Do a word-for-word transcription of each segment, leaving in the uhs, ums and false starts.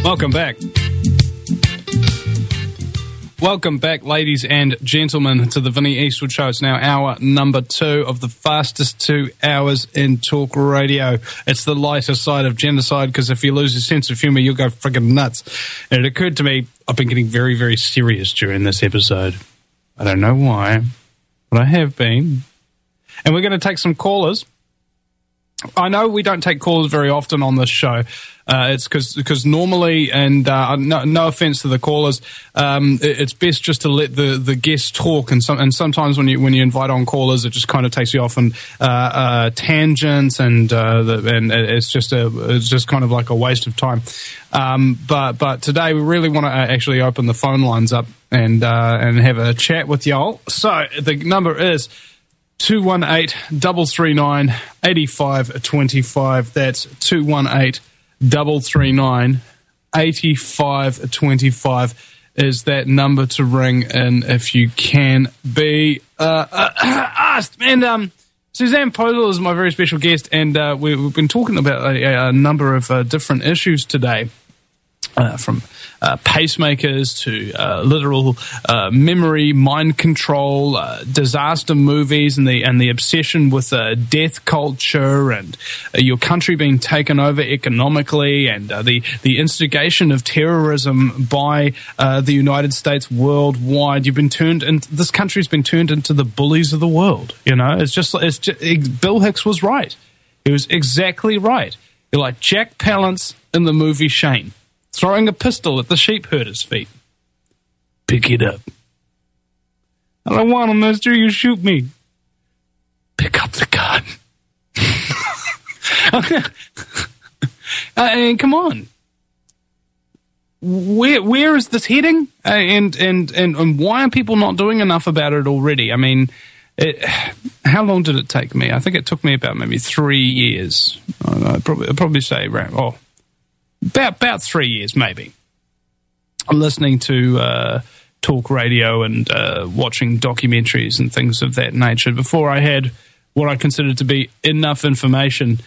Welcome back. Welcome back, ladies and gentlemen, to the Vinnie Eastwood Show. It's now hour number two of the fastest two hours in talk radio. It's the lighter side of genocide, because if you lose your sense of humour, you'll go friggin' nuts. And it occurred to me, I've been getting very, very serious during this episode. I don't know why, but I have been. And we're going to take some callers. I know we don't take callers very often on this show. Uh, it's because because normally, and uh, no, no offense to the callers, um, it, it's best just to let the, the guests talk. And some and sometimes when you when you invite on callers, it just kind of takes you off on uh, uh, tangents, and uh, the, and it's just a it's just kind of like a waste of time. Um, but but today we really want to actually open the phone lines up and uh, and have a chat with y'all. So the number is two one eight, three three nine, eight five two five. That's two one eight, three three nine, eight five two five is that number to ring in if you can be uh, uh, asked. And um, Suzanne Polar is my very special guest, and uh, we, we've been talking about a, a number of uh, different issues today. Uh, from uh, pacemakers to uh, literal uh, memory, mind control, uh, disaster movies, and the and the obsession with uh, death culture, and uh, your country being taken over economically, and uh, the the instigation of terrorism by uh, the United States worldwide. You've been turned into this country's been turned into the bullies of the world. You know, it's just it's just, it, Bill Hicks was right. He was exactly right. You're like Jack Palance in the movie Shane, throwing a pistol at the sheep herder's feet. Pick it up. I don't want to, mister. You shoot me. Pick up the gun. I mean, come on. Where where is this heading? Uh, and, and and and why are people not doing enough about it already? I mean, it, how long did it take me? I think it took me about maybe three years. I'd probably, I'd probably say around, oh, About about three years, maybe. I'm listening to uh, talk radio and uh, watching documentaries and things of that nature before I had what I considered to be enough information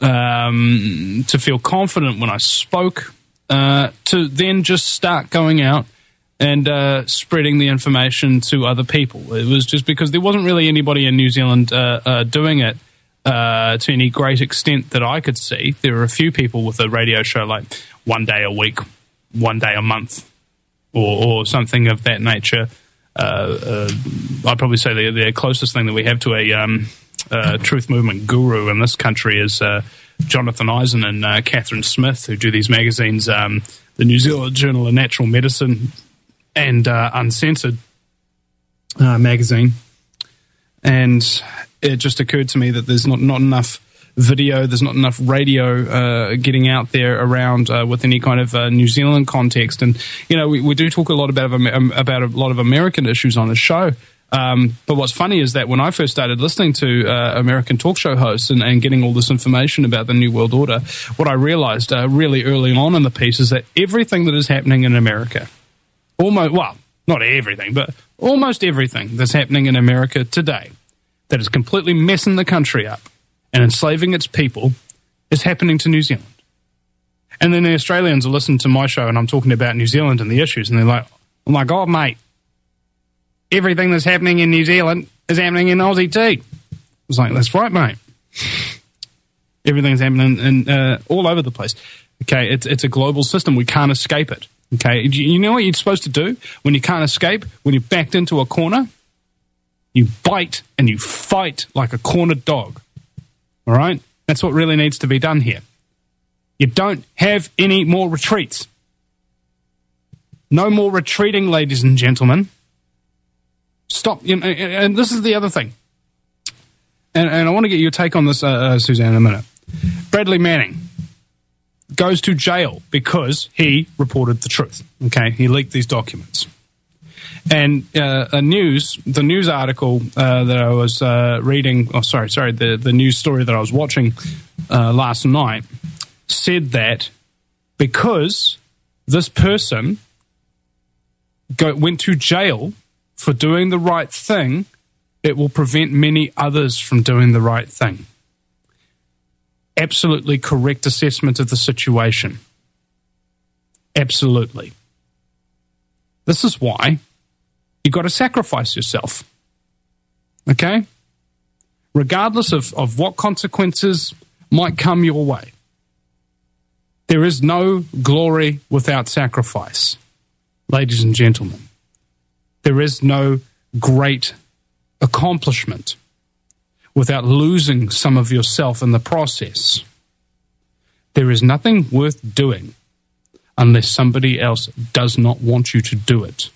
um, to feel confident when I spoke, uh, to then just start going out and uh, spreading the information to other people. It was just because there wasn't really anybody in New Zealand uh, uh, doing it Uh, to any great extent that I could see. There are a few people with a radio show like one day a week, one day a month, or, or something of that nature. Uh, uh, I'd probably say the, the closest thing that we have to a um, uh, truth movement guru in this country is uh, Jonathan Eisen and uh, Catherine Smith, who do these magazines, um, the New Zealand Journal of Natural Medicine and uh, Uncensored uh, magazine. And it just occurred to me that there's not, not enough video, there's not enough radio uh, getting out there around uh, with any kind of uh, New Zealand context. And, you know, we, we do talk a lot about, um, about a lot of American issues on the show. Um, but what's funny is that when I first started listening to uh, American talk show hosts and, and getting all this information about the New World Order, what I realized uh, really early on in the piece is that everything that is happening in America, almost, well, not everything, but almost everything that's happening in America today that is completely messing the country up and enslaving its people is happening to New Zealand. And then the Australians will listen to my show and I'm talking about New Zealand and the issues, and they're like, oh my God, mate, everything that's happening in New Zealand is happening in Aussie too. I was like, that's right, mate. Everything's happening in, uh, all over the place. Okay, it's, it's a global system. We can't escape it. Okay, you know what you're supposed to do when you can't escape? When you're backed into a corner, you bite and you fight like a cornered dog. All right? That's what really needs to be done here. You don't have any more retreats. No more retreating, ladies and gentlemen. Stop. You know, and this is the other thing. And, and I want to get your take on this, uh, uh, Suzanne, in a minute. Bradley Manning goes to jail because he reported the truth. Okay? He leaked these documents. And uh, a news, the news article uh, that I was uh, reading, oh, sorry, sorry, the, the news story that I was watching uh, last night said that because this person go, went to jail for doing the right thing, it will prevent many others from doing the right thing. Absolutely correct assessment of the situation. Absolutely. This is why you've got to sacrifice yourself. Okay? Regardless of, of what consequences might come your way. There is no glory without sacrifice, ladies and gentlemen. There is no great accomplishment without losing some of yourself in the process. There is nothing worth doing unless somebody else does not want you to do it.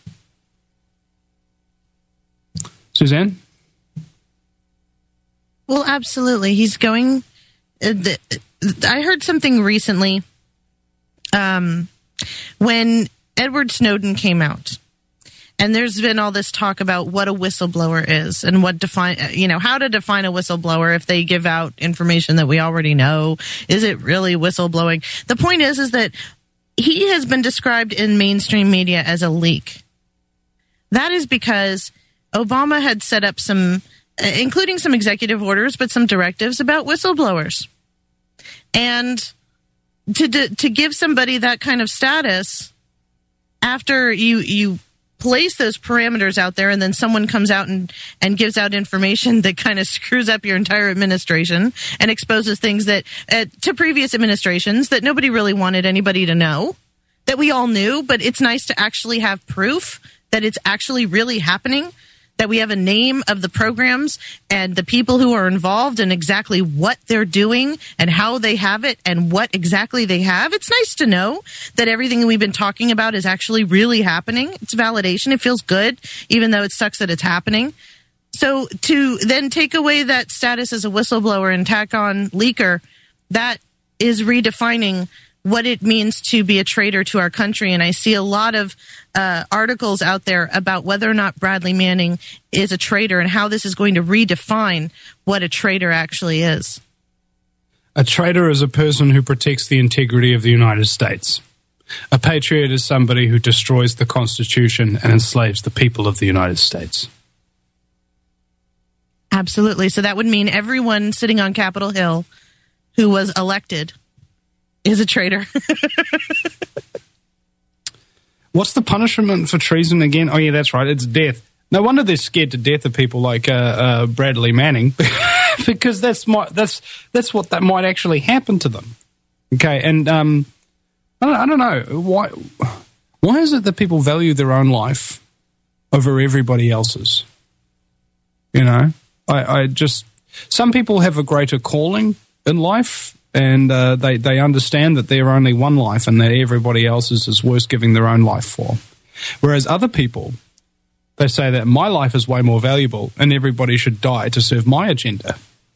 Suzanne? Well, absolutely. He's going... Uh, the, I heard something recently um, when Edward Snowden came out. And there's been all this talk about what a whistleblower is and what define, you know, how to define a whistleblower if they give out information that we already know. Is it really whistleblowing? The point is, is that he has been described in mainstream media as a leak. That is because Obama had set up some, including some executive orders, but some directives about whistleblowers. And to to give somebody that kind of status after you you place those parameters out there and then someone comes out and, and gives out information that kind of screws up your entire administration and exposes things that uh, to previous administrations that nobody really wanted anybody to know, that we all knew, but it's nice to actually have proof that it's actually really happening, that we have a name of the programs and the people who are involved and exactly what they're doing and how they have it and what exactly they have. It's nice to know that everything we've been talking about is actually really happening. It's validation. It feels good, even though it sucks that it's happening. So to then take away that status as a whistleblower and tack on leaker, that is redefining what it means to be a traitor to our country. And I see a lot of uh, articles out there about whether or not Bradley Manning is a traitor and how this is going to redefine what a traitor actually is. A traitor is a person who protects the integrity of the United States. A patriot is somebody who destroys the Constitution and enslaves the people of the United States. Absolutely. So that would mean everyone sitting on Capitol Hill who was elected is a traitor. What's the punishment for treason again? Oh, yeah, that's right. It's death. No wonder they're scared to death of people like uh, uh, Bradley Manning, because that's my, that's that's what that might actually happen to them. Okay, and um, I don't, I don't know why. Why is it that people value their own life over everybody else's? You know, I, I just some people have a greater calling in life. And uh, they, they understand that they're only one life and that everybody else's is worth giving their own life for. Whereas other people, they say that my life is way more valuable and everybody should die to serve my agenda.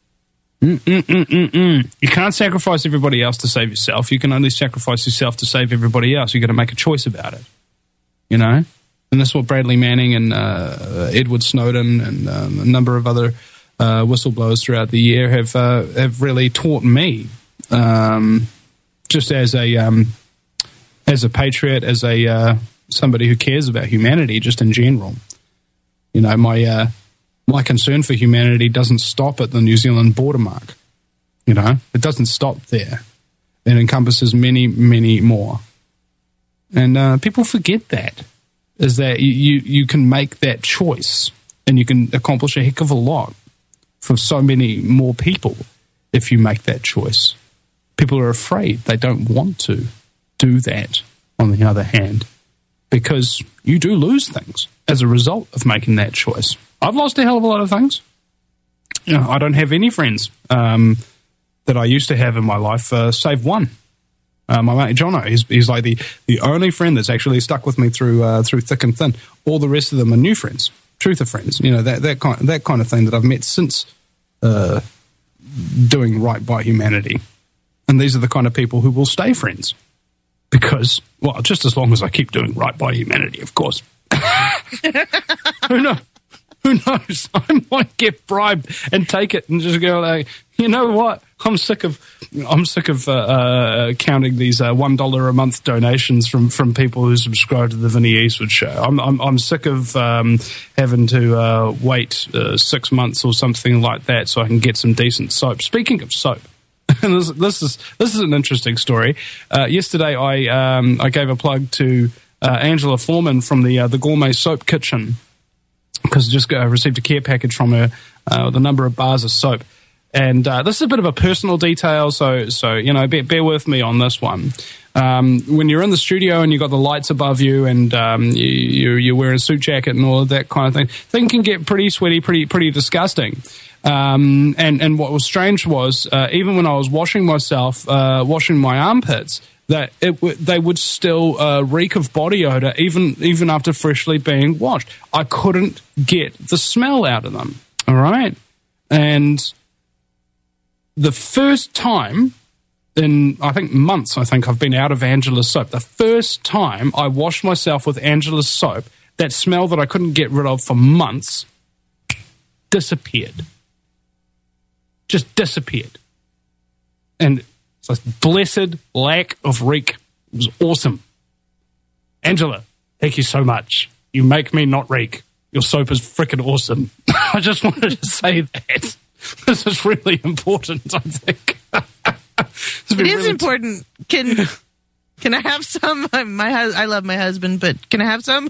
Mm-mm-mm-mm-mm. You can't sacrifice everybody else to save yourself. You can only sacrifice yourself to save everybody else. You've got to make a choice about it. You know? And that's what Bradley Manning and uh, Edward Snowden and um, a number of other uh, whistleblowers throughout the year have uh, have really taught me. Um, just as a um, as a patriot, as a uh, somebody who cares about humanity, just in general, you know, my uh, my concern for humanity doesn't stop at the New Zealand border mark. You know, it doesn't stop there. It encompasses many, many more. And uh, people forget that is that you, you you can make that choice and you can accomplish a heck of a lot for so many more people if you make that choice. People are afraid. They don't want to do that, on the other hand, because you do lose things as a result of making that choice. I've lost a hell of a lot of things. You know, I don't have any friends um, that I used to have in my life, uh, save one. Uh, my mate Jono, he's, he's like the, the only friend that's actually stuck with me through uh, through thick and thin. All the rest of them are new friends, truther friends, you know, that, that, kind, that kind of thing that I've met since uh, doing right by humanity. And these are the kind of people who will stay friends because, well, just as long as I keep doing right by humanity, of course. Who knows? Who knows? I might get bribed and take it and just go like, you know what? I'm sick of I'm sick of uh, uh, counting these uh, one dollar a month donations from, from people who subscribe to the Vinny Eastwood Show. I'm I'm, I'm sick of um, having to uh, wait uh, six months or something like that so I can get some decent soap. Speaking of soap. this, this is this is an interesting story. Uh, yesterday, I um, I gave a plug to uh, Angela Foreman from the uh, the Gourmet Soap Kitchen, because I just uh, received a care package from her uh, with a number of bars of soap. And uh, this is a bit of a personal detail, so so you know, bear, bear with me on this one. Um, when you're in the studio and you've got the lights above you, and um, you, you're, you're wearing a suit jacket and all of that kind of thing, thing can get pretty sweaty, pretty pretty disgusting. Um, and and what was strange was uh, even when I was washing myself, uh, washing my armpits, that it w- they would still uh, reek of body odor even even after freshly being washed. I couldn't get the smell out of them. All right, and the first time in, I think, months, I think I've been out of Angela's soap. The first time I washed myself with Angela's soap, that smell that I couldn't get rid of for months disappeared. Just disappeared. And it's a blessed lack of reek. It was awesome. Angela, thank you so much. You make me not reek. Your soap is freaking awesome. I just wanted to say that. This is really important, I think. It is really important. Can can I have some? My hus- I love my husband, but can I have some?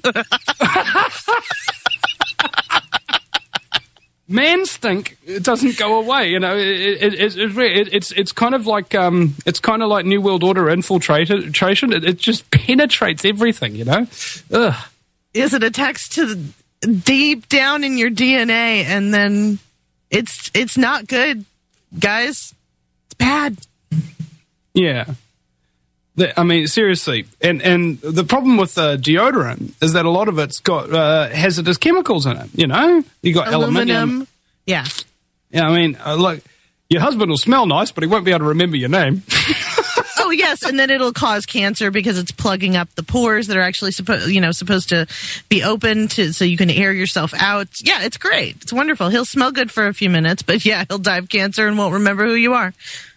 Man stink, it doesn't go away. You know, it, it, it, it, it, it's it's kind of like um, it's kind of like New World Order infiltration. It, it just penetrates everything. You know, ugh. Yes, it attacks to the, deep down in your D N A, and then it's it's not good, guys. It's bad. Yeah. The, I mean, seriously. And and the problem with uh, deodorant is that a lot of it's got uh, hazardous chemicals in it, you know? You got Aluminum. aluminium. Yeah. Yeah, I mean, uh, look, your husband will smell nice, but he won't be able to remember your name. Oh, yes, and then it'll cause cancer because it's plugging up the pores that are actually supposed, you know, supposed to be open to so you can air yourself out. Yeah, it's great. It's wonderful. He'll smell good for a few minutes, but yeah, he'll die of cancer and won't remember who you are.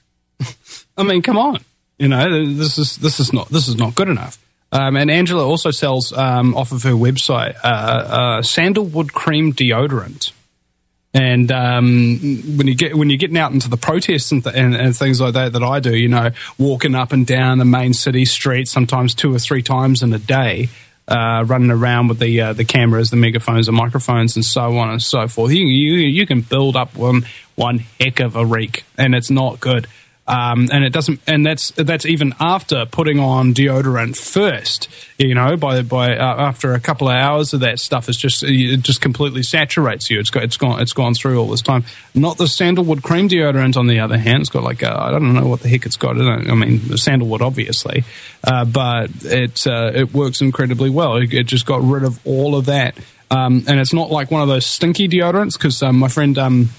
I mean, come on. You know, this is this is not this is not good enough. Um, and Angela also sells um, off of her website uh, uh, sandalwood cream deodorant. And um, when you get when you're getting out into the protests and, th- and, and things like that that I do, you know, walking up and down the main city streets, sometimes two or three times in a day, uh, running around with the uh, the cameras, the megaphones, the microphones, and so on and so forth, you you, you can build up one one heck of a reek, and it's not good. Um, and it doesn't, and that's that's even after putting on deodorant first. You know, by by uh, after a couple of hours of that stuff, it's just it just completely saturates you. It's got it's gone it's gone through all this time. Not the sandalwood cream deodorant, on the other hand. It's got like a, I don't know what the heck it's got. I, I mean, sandalwood, obviously, uh, but it uh, it works incredibly well. It, it just got rid of all of that, um, and it's not like one of those stinky deodorants. Because um, my friend. Um,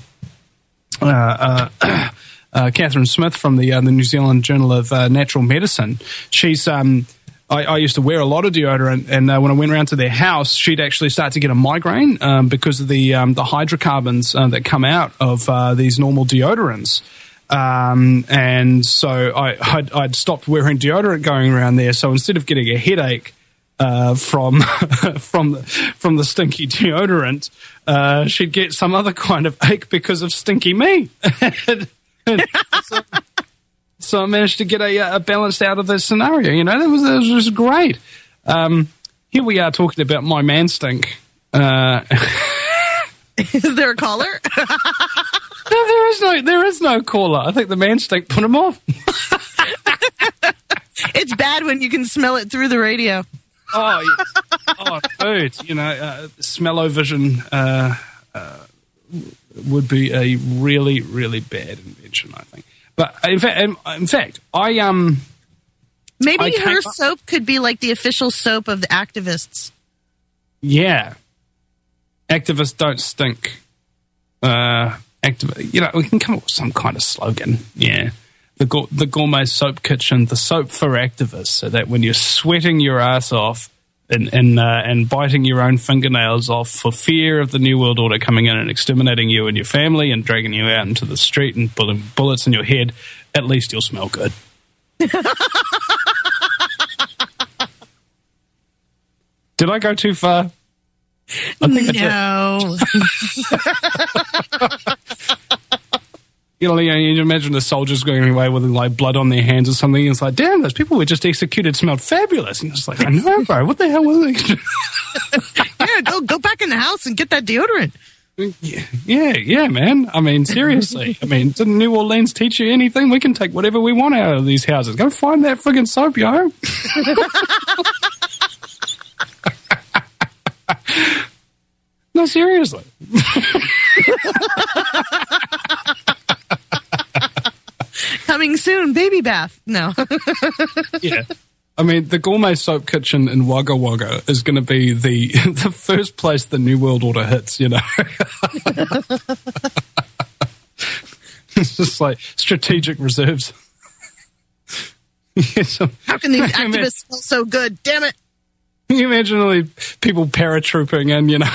uh, uh, Uh, Catherine Smith from the uh, the New Zealand Journal of uh, Natural Medicine. She's um, I, I used to wear a lot of deodorant, and uh, when I went around to their house, she'd actually start to get a migraine um, because of the um, the hydrocarbons uh, that come out of uh, these normal deodorants. Um, and so I, I'd, I'd stopped wearing deodorant going around there. So instead of getting a headache uh, from from the, from the stinky deodorant, uh, she'd get some other kind of ache because of stinky me. so, so I managed to get a, a balance out of this scenario. You know, that was, that was just great. Um, here we are talking about my man stink. Uh, is there a caller? No, there is no, there is no caller. I think the man stink put him off. It's bad when you can smell it through the radio. Oh, yeah. Oh, dude, you know, uh, smell-o-vision uh, uh, would be a really, really bad invention, I think. But in fact, in fact, I um, maybe I her soap could be like the official soap of the activists. Yeah, activists don't stink. Uh, activ- you know, we can come up with some kind of slogan. Yeah, the Gour- the Gourmet Soap Kitchen, the soap for activists, so that when you're sweating your ass off and and, uh, and biting your own fingernails off for fear of the New World Order coming in and exterminating you and your family and dragging you out into the street and putting bullets in your head, at least you'll smell good. Did I go too far? I think no. I did. You know, you, know, you imagine the soldiers going away with like blood on their hands or something. And it's like, damn, those people we just executed smelled fabulous. And it's like, I know, bro. What the hell was it? Yeah, go go back in the house and get that deodorant. Yeah, yeah, yeah, man. I mean, seriously. I mean, didn't New Orleans teach you anything? We can take whatever we want out of these houses. Go find that friggin' soap, yo. No, seriously. Coming soon, baby bath. No. Yeah. I mean, the Gourmet Soap Kitchen in Wagga Wagga is going to be the the first place the New World Order hits, you know. It's just like strategic reserves. Yeah, so, how can these activists smell so good? Damn it. Can you imagine all these people paratrooping in, you know?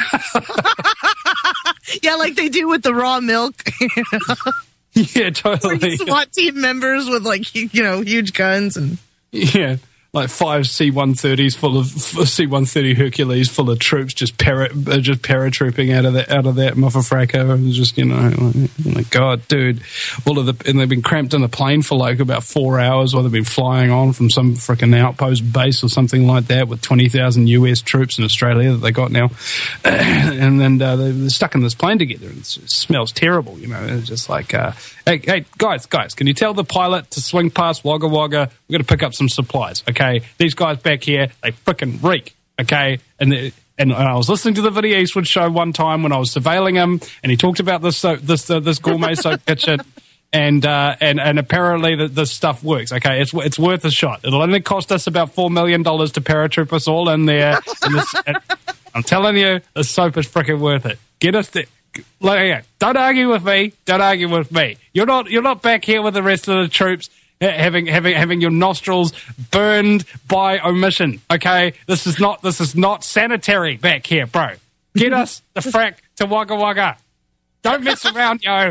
Yeah, like they do with the raw milk. Yeah, totally. SWAT team members with, like, you know, huge guns and... Yeah, like five C one thirties full of C one thirty Hercules full of troops just para, just paratrooping out of that out of that Mofafraka, and just, you know, like, oh my God, dude, all of the and they've been cramped in the plane for like about four hours while they've been flying on from some freaking outpost base or something like that with twenty thousand U S troops in Australia that they got now, and then uh, they're stuck in this plane together. And it smells terrible, you know. It's just like, uh, hey, hey, guys, guys, can you tell the pilot to swing past Wagga Wagga? We're going to pick up some supplies, okay? These guys back here, they frickin' reek, okay? And the, and I was listening to the Vinny Eastwood show one time when I was surveilling him, and he talked about this soap, this uh, this gourmet soap kitchen, and uh, and and apparently the, this stuff works, okay? It's it's worth a shot. It'll only cost us about four million dollars to paratroop us all in there. And this, and I'm telling you, the soap is frickin' worth it. Get us there. Look, yeah, don't argue with me. Don't argue with me. You're not you're not back here with the rest of the troops having having having your nostrils burned by omission. Okay, this is not this is not sanitary back here, bro. Get us the frack to Wagga Wagga. Don't mess around, yo.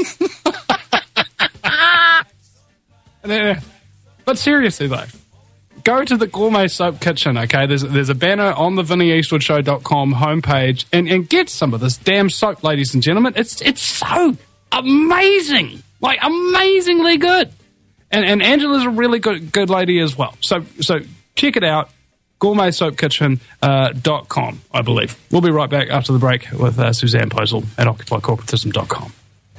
But seriously though, go to the Gourmet Soap Kitchen, okay? There's there's a banner on the vinny eastwood show dot com homepage, and, and get some of this damn soap, ladies and gentlemen. It's it's so amazing, like amazingly good. And and Angela's a really good good lady as well. So so check it out, gourmet soap kitchen dot com, uh, I believe. We'll be right back after the break with uh, Suzanne Posel at occupy corporatism dot com.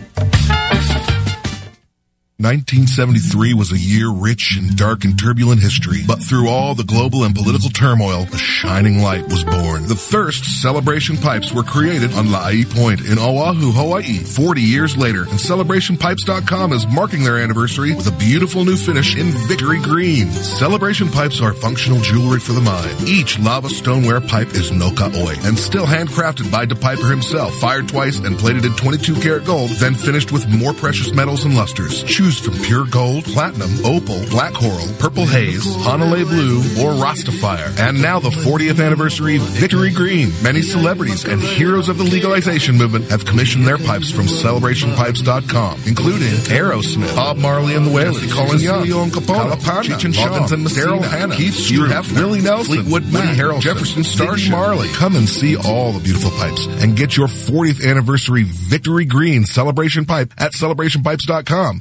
nineteen seventy-three was a year rich in dark and turbulent history, but through all the global and political turmoil, a shining light was born. The Thirst Celebration Pipes were created on La'i Point in Oahu, Hawaii, forty years later, and celebration pipes dot com is marking their anniversary with a beautiful new finish in Victory Green. Celebration Pipes are functional jewelry for the mind. Each lava stoneware pipe is Noka Oi, and still handcrafted by DePiper himself, fired twice and plated in twenty-two karat gold, then finished with more precious metals and lusters. Choose from pure gold, platinum, opal, black coral, purple haze, Hanalei blue, or Rastafire. And now the fortieth anniversary Victory Green. Many celebrities and heroes of the legalization movement have commissioned their pipes from celebration pipes dot com, including Aerosmith, Bob Marley and the Wailers, Colin Young, Leon Capone, Cheech and Chong, Daryl Hannah, Keith Stroup, Willie Nelson, Fleetwood Mac, Harrelson, Jefferson Starship, Marley. Come and see all the beautiful pipes and get your fortieth anniversary Victory Green celebration pipe at celebration pipes dot com.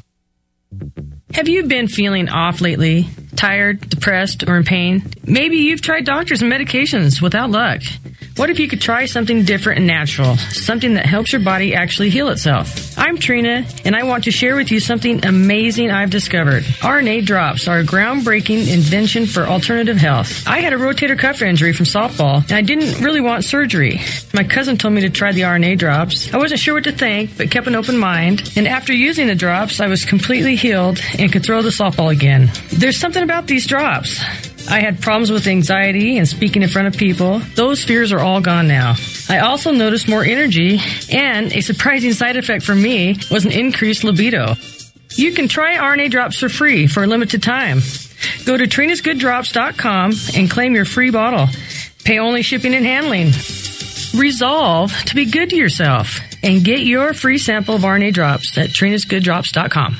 Have you been feeling off lately? Tired, depressed, or in pain? Maybe you've tried doctors and medications without luck. What if you could try something different and natural? Something that helps your body actually heal itself. I'm Trina, and I want to share with you something amazing I've discovered. R N A drops are a groundbreaking invention for alternative health. I had a rotator cuff injury from softball, and I didn't really want surgery. My cousin told me to try the R N A drops. I wasn't sure what to think, but kept an open mind. And after using the drops, I was completely healed and could throw the softball again. There's something about these drops. I had problems with anxiety and speaking in front of people. Those fears are all gone now. I also noticed more energy, and a surprising side effect for me was an increased libido. You can try R N A drops for free for a limited time. Go to trinas good drops dot com and claim your free bottle. Pay only shipping and handling. Resolve to be good to yourself and get your free sample of R N A drops at trinas good drops dot com.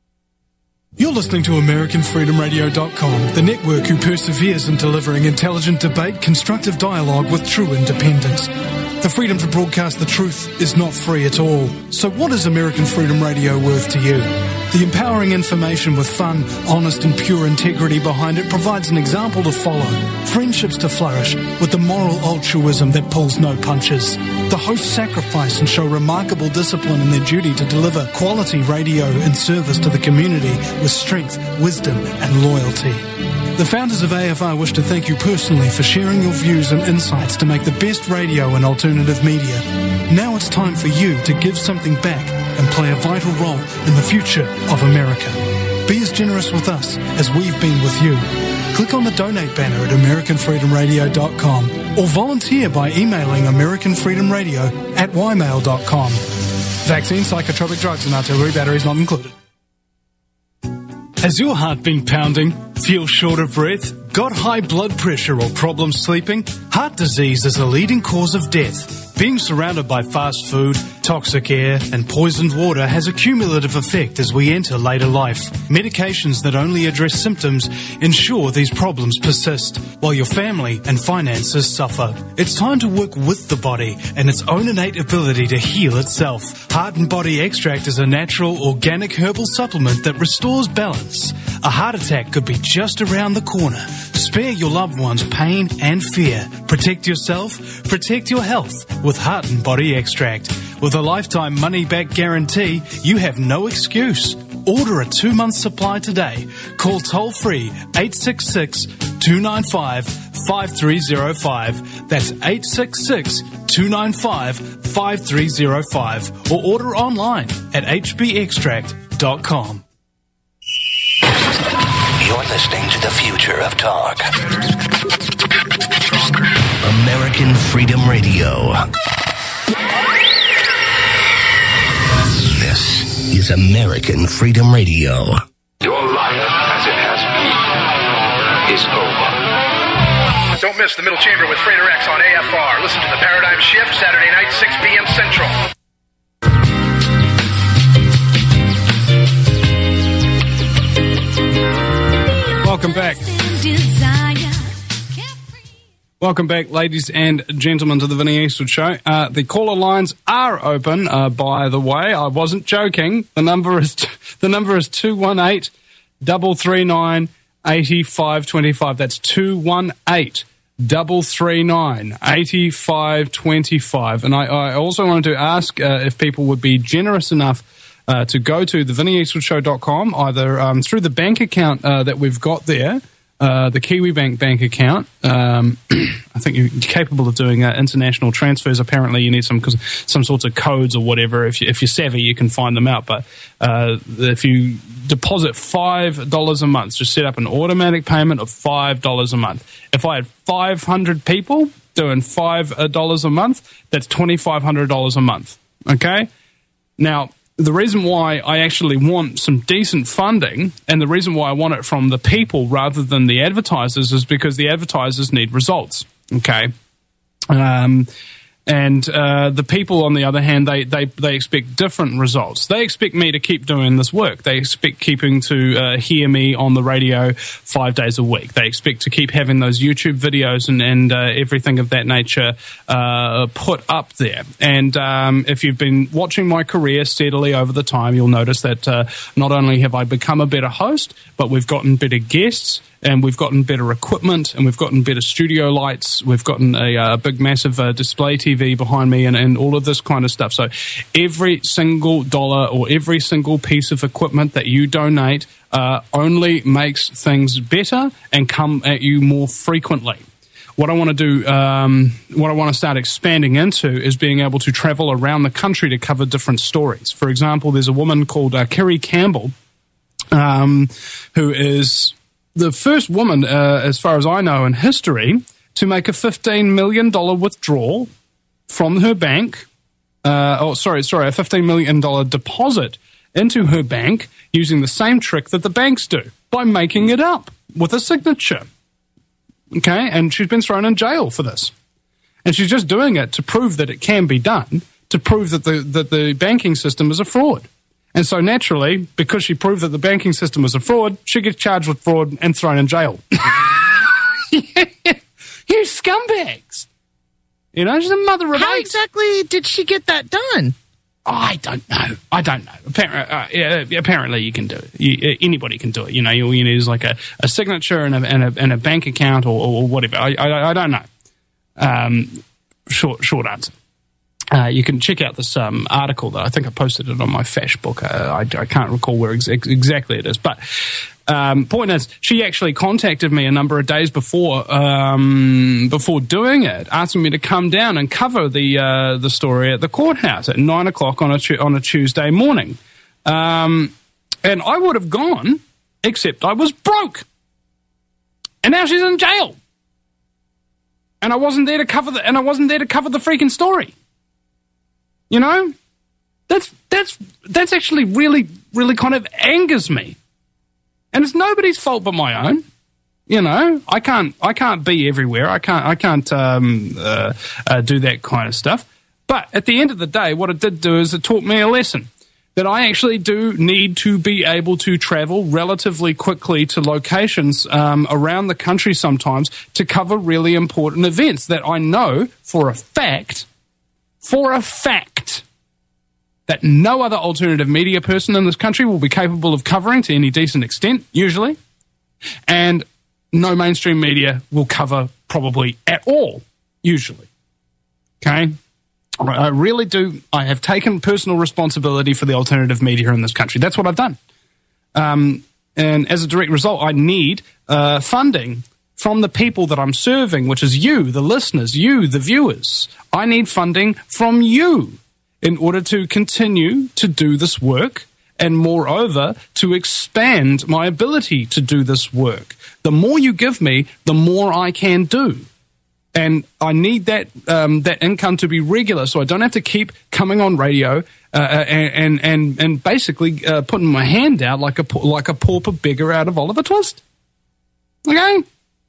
You're listening to American Freedom Radio dot com, the network who perseveres in delivering intelligent debate, constructive dialogue with true independence. The freedom to broadcast the truth is not free at all. So what is American Freedom Radio worth to you? The empowering information with fun, honest and pure integrity behind it provides an example to follow, friendships to flourish, with the moral altruism that pulls no punches. The hosts sacrifice and show remarkable discipline in their duty to deliver quality radio and service to the community with strength, wisdom and loyalty. The founders of A F R wish to thank you personally for sharing your views and insights to make the best radio and alternative media. Now it's time for you to give something back and play a vital role in the future of America. Be as generous with us as we've been with you. Click on the donate banner at American Freedom Radio dot com or volunteer by emailing American Freedom Radio at y mail dot com. Vaccine, psychotropic drugs and artillery batteries not included. Has your heart been pounding? Feel short of breath? Got high blood pressure or problems sleeping? Heart disease is a leading cause of death. Being surrounded by fast food, toxic air and poisoned water has a cumulative effect as we enter later life. Medications that only address symptoms ensure these problems persist, while your family and finances suffer. It's time to work with the body and its own innate ability to heal itself. Heart and Body Extract is a natural, organic herbal supplement that restores balance. A heart attack could be just around the corner. Spare your loved ones pain and fear. Protect yourself, protect your health with Heart and Body Extract. With a lifetime money-back guarantee, you have no excuse. Order a two-month supply today. Call toll-free eight six six, two nine five, five three zero five. That's eight six six, two nine five, five three zero five. Or order online at h b extract dot com. You're listening to the future of talk. American Freedom Radio. This is American Freedom Radio. Your life, as it has been, is over. Don't miss the Middle Chamber with Freighter X on A F R. Listen to the Paradigm Shift Saturday night, six p.m. Central. Welcome back. Welcome back, ladies and gentlemen, to the Vinny Eastwood Show. Uh, the caller lines are open. Uh, by the way, I wasn't joking. The number is t- the number is two one eight, three three nine, eight five two five. That's two one eight, three three nine, eight five two five. And I, I also wanted to ask uh, if people would be generous enough Uh, to go to the vinny eastwood show dot com, either um, through the bank account uh, that we've got there, uh, the KiwiBank bank account. Um, I think you're capable of doing uh, international transfers. Apparently, you need some some sorts of codes or whatever. If, you, if you're savvy, you can find them out. But uh, if you deposit five dollars a month, just set up an automatic payment of five dollars a month. If I had five hundred people doing five dollars a month, that's twenty-five hundred dollars a month. Okay? Now, the reason why I actually want some decent funding, and the reason why I want it from the people rather than the advertisers, is because the advertisers need results, okay? Um, and uh, the people, on the other hand, they, they, they expect different results. They expect me to keep doing this work. They expect keeping to uh, hear me on the radio five days a week. They expect to keep having those YouTube videos and, and uh, everything of that nature uh, put up there. And um, if you've been watching my career steadily over the time, you'll notice that uh, not only have I become a better host, but we've gotten better guests, and we've gotten better equipment, and we've gotten better studio lights. We've gotten a, a big, massive uh, display T V behind me, and, and all of this kind of stuff. So every single dollar or every single piece of equipment that you donate uh, only makes things better and come at you more frequently. What I want to do, um, what I want to start expanding into is being able to travel around the country to cover different stories. For example, there's a woman called uh, Kerry Campbell, um, who is the first woman, uh, as far as I know, in history to make a fifteen million dollars withdrawal from her bank. Uh, oh, sorry, sorry, a fifteen million dollars deposit into her bank using the same trick that the banks do, by making it up with a signature. Okay, and she's been thrown in jail for this. And she's just doing it to prove that it can be done, to prove that the, that the banking system is a fraud. And so naturally, because she proved that the banking system was a fraud, she gets charged with fraud and thrown in jail. You scumbags. You know, she's a mother of How eight. exactly did she get that done? I don't know. I don't know. Apparently, uh, yeah, apparently you can do it. You, anybody can do it. You know, all you need is like a, a signature and a, and a and a bank account or, or whatever. I, I I don't know. Um, short short answer. Uh, you can check out this um, article that I think I posted it on my Facebook. Uh, I, I can't recall where ex- exactly it is, but um, point is, she actually contacted me a number of days before um, before doing it, asking me to come down and cover the uh, the story at the courthouse at nine o'clock on a tu- on a Tuesday morning, um, and I would have gone, except I was broke, and now she's in jail, and I wasn't there to cover the and I wasn't there to cover the freaking story. You know, that's that's that's actually really, really kind of angers me, and it's nobody's fault but my own. You know, I can't I can't be everywhere. I can't I can't um, uh, uh, do that kind of stuff. But at the end of the day, what it did do is it taught me a lesson that I actually do need to be able to travel relatively quickly to locations um, around the country sometimes to cover really important events that I know for a fact. For a fact that no other alternative media person in this country will be capable of covering to any decent extent, usually, and no mainstream media will cover probably at all, usually. Okay? I really do. I have taken personal responsibility for the alternative media in this country. That's what I've done. Um, and as a direct result, I need uh, funding from the people that I'm serving, which is you, the listeners, you, the viewers. I need funding from you in order to continue to do this work and, moreover, to expand my ability to do this work. The more you give me, the more I can do. And I need that um, that income to be regular, so I don't have to keep coming on radio uh, and, and and and basically uh, putting my hand out like a like a pauper beggar out of Oliver Twist. Okay.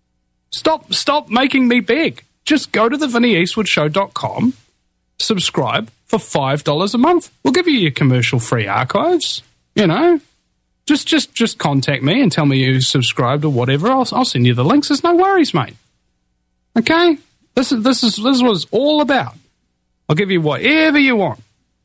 Stop stop making me beg. Just go to the vinnie eastwood show dot com, subscribe for five dollars a month. We'll give you your commercial-free archives, you know. Just just just contact me and tell me you subscribed or whatever. I'll, I'll send you the links. There's no worries, mate. Okay? This is, this is, this is what it's all about. I'll give you whatever you want.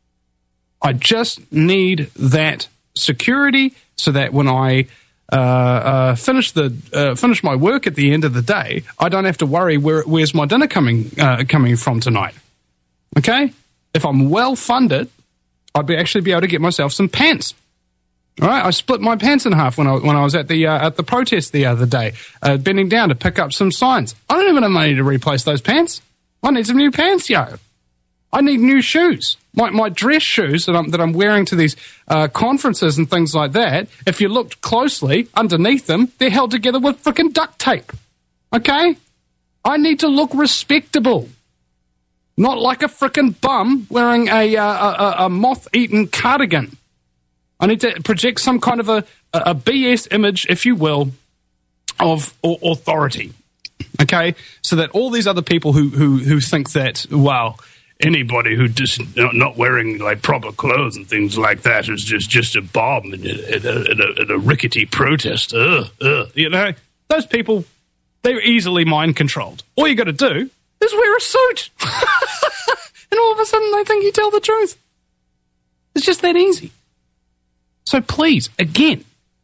I just need that security so that when I... Uh, uh, finish the uh, finish my work at the end of the day, I don't have to worry where where's my dinner coming uh, coming from tonight. Okay, if I'm well funded, I'd be actually be able to get myself some pants. All right, I split my pants in half when I when I was at the uh, at the protest the other day, uh, bending down to pick up some signs. I don't even have money to replace those pants. I need some new pants, yo. I need new shoes. My my dress shoes that I'm that I'm wearing to these uh, conferences and things like that. If you looked closely underneath them, they're held together with frickin' duct tape. Okay, I need to look respectable, not like a frickin' bum wearing a uh, a, a moth-eaten cardigan. I need to project some kind of a a B S image, if you will, of authority. Okay, so that all these other people who who who think that, well, anybody who just not wearing like proper clothes and things like that is just, just a bomb in a, in a, in a, in a rickety protest. Ugh, ugh. You know, those people, they're easily mind controlled. All you got to do is wear a suit, and all of a sudden they think you tell the truth. It's just that easy. So please, again,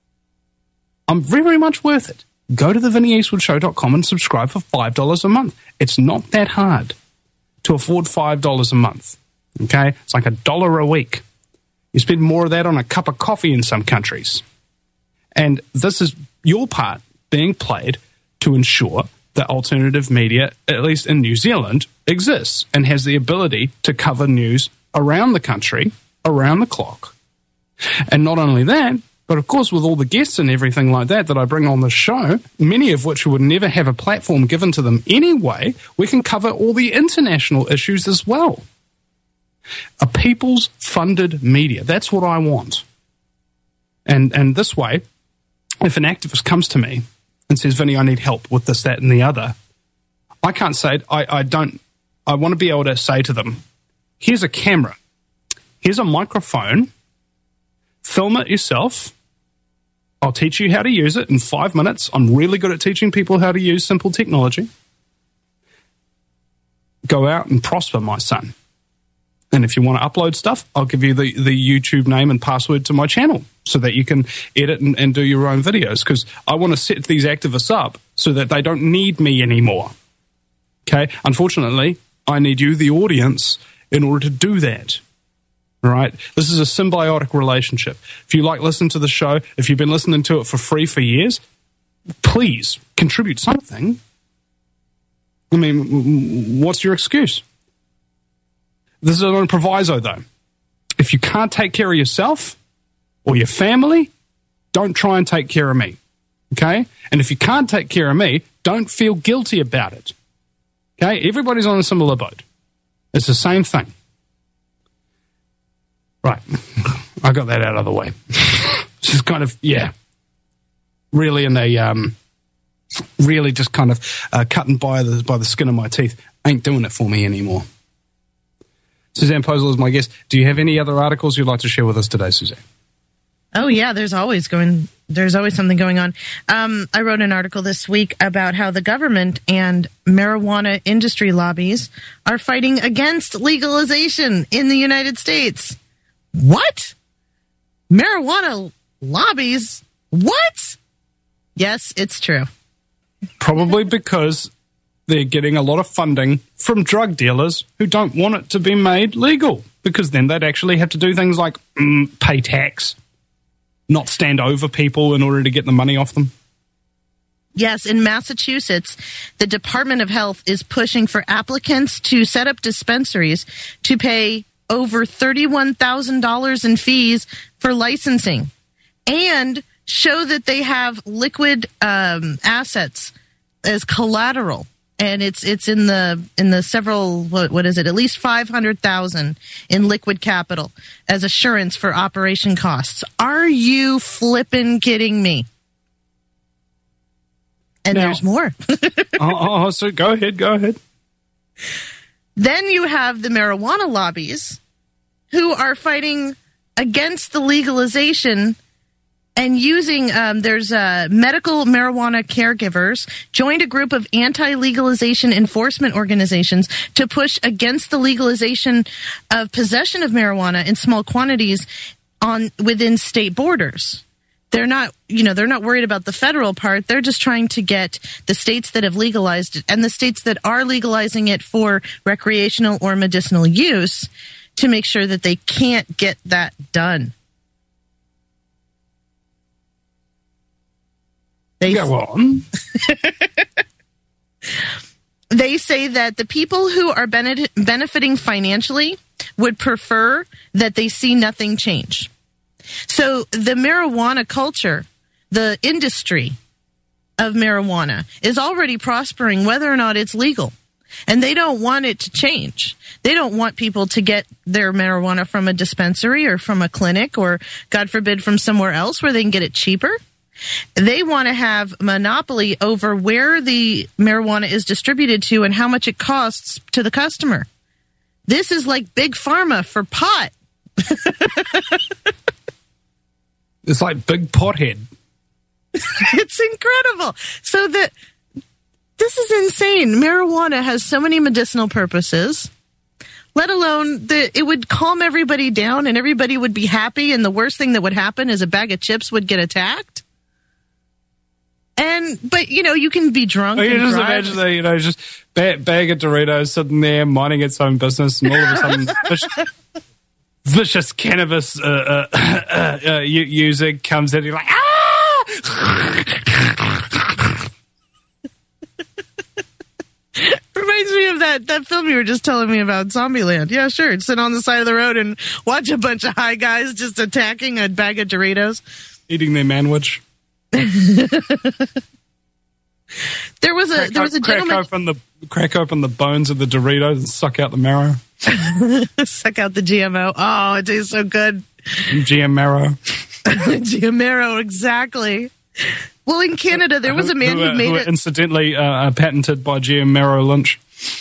I'm very, very much worth it. Go to the vinnie eastwood show dot com and subscribe for five dollars a month. It's not that hard to afford five dollars a month, okay? It's like a dollar a week. You spend more of that on a cup of coffee in some countries. And this is your part being played to ensure that alternative media, at least in New Zealand, exists and has the ability to cover news around the country, around the clock. And not only that, but of course, with all the guests and everything like that that I bring on the show, many of which would never have a platform given to them anyway, we can cover all the international issues as well. A people's funded media. That's what I want. And and this way, if an activist comes to me and says, Vinny, I need help with this, that, and the other, I can't say, I, I don't, I want to be able to say to them, here's a camera, here's a microphone, film it yourself. I'll teach you how to use it in five minutes. I'm really good at teaching people how to use simple technology. go out and prosper, my son. And if you want to upload stuff, I'll give you the, the YouTube name and password to my channel so that you can edit and, and do your own videos, because I want to set these activists up so that they don't need me anymore. Okay? Unfortunately, I need you, the audience, in order to do that. All right? This is a symbiotic relationship. If you like listening to the show, if you've been listening to it for free for years, please contribute something. I mean, what's your excuse? This is a proviso, though. If you can't take care of yourself or your family, don't try and take care of me, okay? And if you can't take care of me, don't feel guilty about it, okay? Everybody's on a similar boat. It's the same thing. Right. I got that out of the way. Just kind of, yeah, really in a, um, really just kind of uh, cutting by the, by the skin of my teeth. Ain't doing it for me anymore. Suzanne Posel is my guest. Do you have any other articles you'd like to share with us today, Suzanne? Oh, yeah, there's always going, there's always something going on. Um, I wrote an article this week about how the government and marijuana industry lobbies are fighting against legalization in the United States. What? Marijuana lobbies? What? Yes, it's true. Probably because they're getting a lot of funding from drug dealers who don't want it to be made legal, because then they'd actually have to do things like mm, pay tax, not stand over people in order to get the money off them. Yes, in Massachusetts, the Department of Health is pushing for applicants to set up dispensaries to pay over thirty-one thousand dollars in fees for licensing and show that they have liquid um, assets as collateral. And it's it's in the in the several what what is it at least five hundred thousand in liquid capital as assurance for operation costs. Are you flippin' kidding me? And Now, there's more. oh, oh, so go ahead, go ahead. Then you have the marijuana lobbies who are fighting against the legalization and using, um, there's uh, medical marijuana caregivers joined a group of anti-legalization enforcement organizations to push against the legalization of possession of marijuana in small quantities on within state borders. They're not, you know, they're not worried about the federal part. They're just trying to get the states that have legalized it and the states that are legalizing it for recreational or medicinal use to make sure that they can't get that done. They Go on. They say that the people who are benefit, benefiting financially would prefer that they see nothing change. So the marijuana culture, the industry of marijuana, is already prospering whether or not it's legal. And they don't want it to change. They don't want people to get their marijuana from a dispensary or from a clinic or, God forbid, from somewhere else where they can get it cheaper. They want to have monopoly over where the marijuana is distributed to and how much it costs to the customer. This is like big pharma for pot. It's like big pothead. It's incredible. So that this is insane. Marijuana has so many medicinal purposes, let alone that it would calm everybody down and everybody would be happy. And the worst thing that would happen is a bag of chips would get attacked. And, but, you know, you can be drunk. You and just drive. imagine that, you know, just bag, bag of Doritos sitting there minding its own business, and all of a sudden, vicious, vicious cannabis uh, uh, uh, uh, user comes in, and you're like, ah! Reminds me of that, that film you were just telling me about, Zombieland. Yeah, sure. Sit on the side of the road and watch a bunch of high guys just attacking a bag of Doritos. Eating their manwich. There was a crack, there was a crack gentleman open the crack open the bones of the Doritos and suck out the marrow. Suck out the G M O. Oh, it tastes so good. G M marrow. G M marrow, exactly. Well, in Canada, there was a man who, who, who made who it. incidentally uh, patented by G M Marrow Lynch.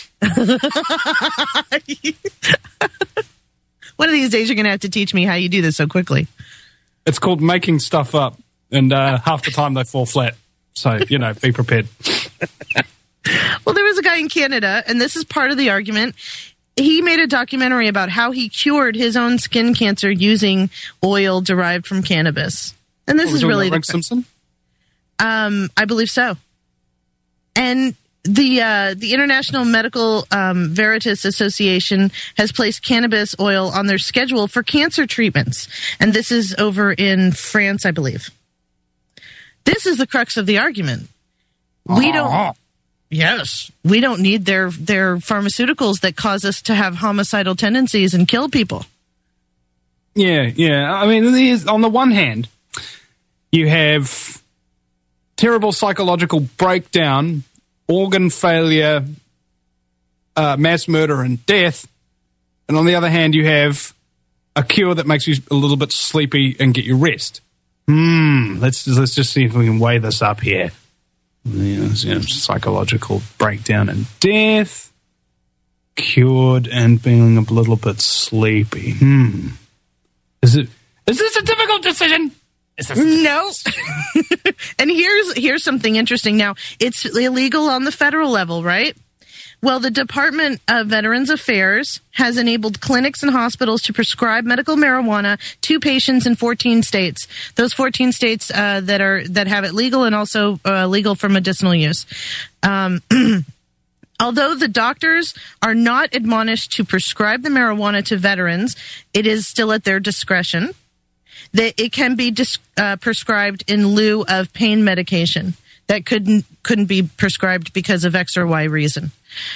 One of these days, you're going to have to teach me how you do this so quickly. It's called making stuff up, and uh, half the time they fall flat. So, you know, be prepared. Well, there was a guy in Canada, and this is part of the argument. He made a documentary about how he cured his own skin cancer using oil derived from cannabis. And this What, is really Rick the, Simpson. Um, I believe so. And the uh, the International Medical um, Veritas Association has placed cannabis oil on their schedule for cancer treatments, and this is over in France, I believe. This is the crux of the argument. We don't. Yes, we don't need their their pharmaceuticals that cause us to have homicidal tendencies and kill people. Yeah, yeah. I mean, there's- on the one hand, you have terrible psychological breakdown, organ failure, uh, mass murder, and death. And on the other hand, you have a cure that makes you a little bit sleepy and get you rest. Hmm. Let's let's just see if we can weigh this up here. You know, you know, psychological breakdown and death, cured and being a little bit sleepy. Hmm. Is it? Is this a difficult decision? Is this No. And here's here's something interesting. Now, it's illegal on the federal level, right? Well, the Department of Veterans Affairs has enabled clinics and hospitals to prescribe medical marijuana to patients in fourteen states. Those fourteen states uh, that are that have it legal and also uh, legal for medicinal use. Um, although the doctors are not admonished to prescribe the marijuana to veterans, it is still at their discretion. That it can be dis- uh, prescribed in lieu of pain medication that couldn't couldn't be prescribed because of X or Y reason.